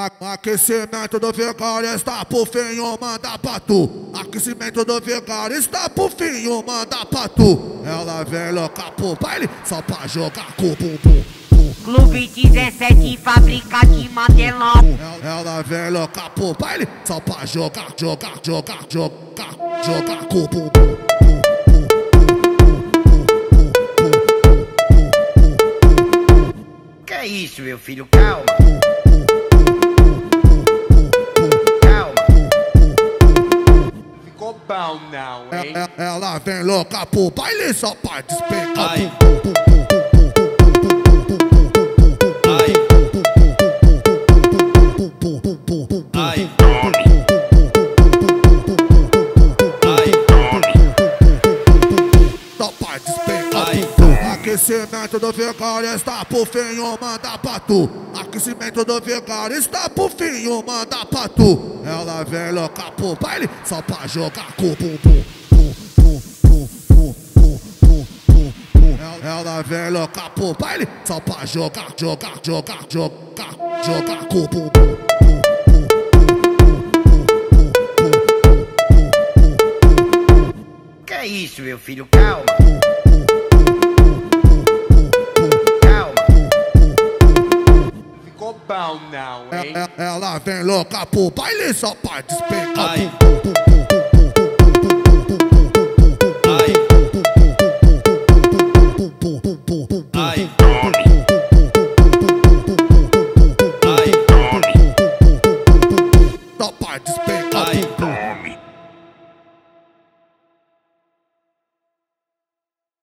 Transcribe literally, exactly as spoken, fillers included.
Aquecimento do vigário está por fim, manda pra tu. Aquecimento do vigário está por fim, manda pra tu. Ela vem louca pro baile, só pra jogar com o bumbum. Clube dezessete, fábrica de mantelão. Ela vem louca pro baile, só pra jogar, jogar, jogar, jogar, jogar com o bumbum. Que é isso, meu filho? Calma. Ficou bom não, hein? Ela vem louca pro baile, só pra despencar. Aquecimento do vigário está por fim, manda pra tu. Aquecimento do vigário está por fim, manda pra tu. Ela vem louca pro baile, só pra jogar com o bumbum. Ela vem louca pro baile, só pra jogar, jogar, jogar, jogar, jogar com o bumbum. Que é isso, meu filho? Calma. Ficou bom não, hein? Ela vem louca pro baile, só pra despencar.